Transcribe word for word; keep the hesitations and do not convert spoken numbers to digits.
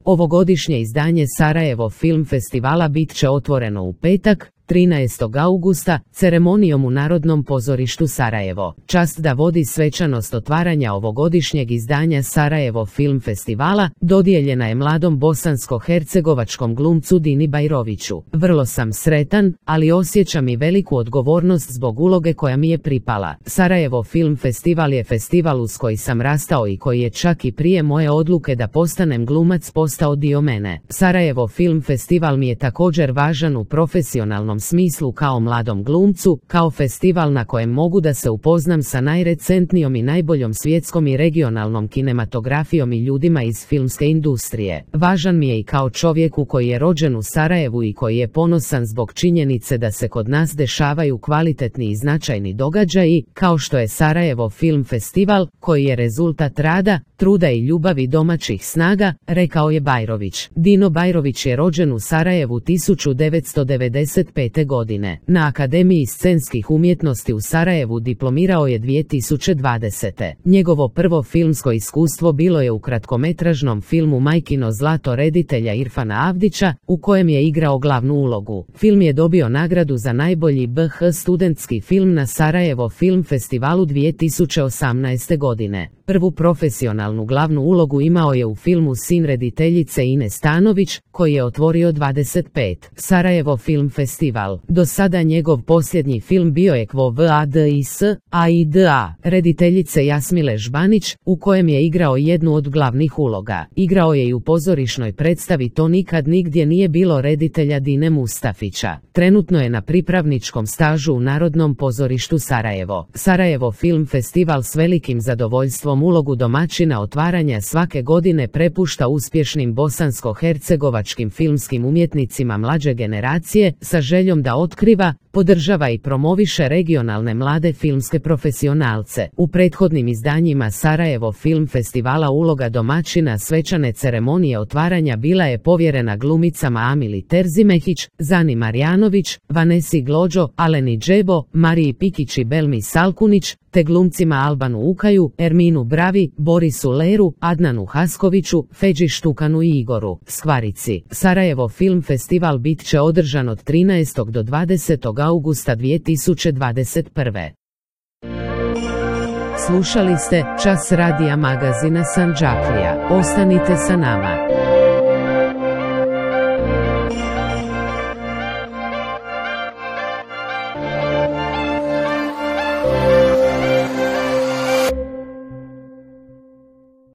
Ovogodišnje izdanje Sarajevo Film Festivala bit će otvoreno u petak, trinaestog augusta, ceremonijom u Narodnom pozorištu Sarajevo. Čast da vodi svečanost otvaranja ovogodišnjeg izdanja Sarajevo Film Festivala dodijeljena je mladom bosansko-hercegovačkom glumcu Dini Bajroviću. Vrlo sam sretan, ali osjećam i veliku odgovornost zbog uloge koja mi je pripala. Sarajevo Film Festival je festival uz koji sam rastao i koji je čak i prije moje odluke da postanem glumac postao dio mene. Sarajevo Film Festival mi je također važan u profesionalnom smislu kao mladom glumcu, kao festival na kojem mogu da se upoznam sa najrecentnijom i najboljom svjetskom i regionalnom kinematografijom i ljudima iz filmske industrije. Važan mi je i kao čovjeku koji je rođen u Sarajevu i koji je ponosan zbog činjenice da se kod nas dešavaju kvalitetni i značajni događaji, kao što je Sarajevo Film Festival, koji je rezultat rada, truda i ljubavi domaćih snaga, rekao je Bajrović. Dino Bajrović je rođen u Sarajevu tisuću devetsto devedeset pete. godine. Na Akademiji scenskih umjetnosti u Sarajevu diplomirao je dvije tisuće dvadesete. Njegovo prvo filmsko iskustvo bilo je u kratkometražnom filmu Majkino zlato reditelja Irfana Avdića, u kojem je igrao glavnu ulogu. Film je dobio nagradu za najbolji B H studentski film na Sarajevo Film Festivalu dvije tisuće osamnaeste. godine. Prvu profesionalnu glavnu ulogu imao je u filmu Sin rediteljice Ine Stanović, koji je otvorio dvadeset pet. Sarajevo Film Festival. Do sada njegov posljednji film bio je Quo Vadis, A I D A, rediteljice Jasmile Žbanić, u kojem je igrao jednu od glavnih uloga. Igrao je i u pozorišnoj predstavi To nikad nigdje nije bilo reditelja Dine Mustafića. Trenutno je na pripravničkom stažu u Narodnom pozorištu Sarajevo. Sarajevo Film Festival s velikim zadovoljstvom ulogu domaćina otvaranja svake godine prepušta uspješnim bosansko-hercegovačkim filmskim umjetnicima mlađe generacije sa željom da otkriva, podržava i promoviše regionalne mlade filmske profesionalce. U prethodnim izdanjima Sarajevo Film Festivala uloga domaćina svečane ceremonije otvaranja bila je povjerena glumicama Amili Terzimehić, Zani Marjanović, Vanesi Glođo, Aleni Džebo, Mariji Pikić i Belmi Salkunić, te glumcima Albanu Ukaju, Erminu Bravi, Borisu Leru, Adnanu Haskoviću, Feđi Štukanu i Igoru Skvarici. Sarajevo Film Festival bit će održan od trinaestog do dvadesetog augusta dvije tisuće dvadeset prve. Slušali ste Čas radija magazina Sandžaklija. Ostanite sa nama.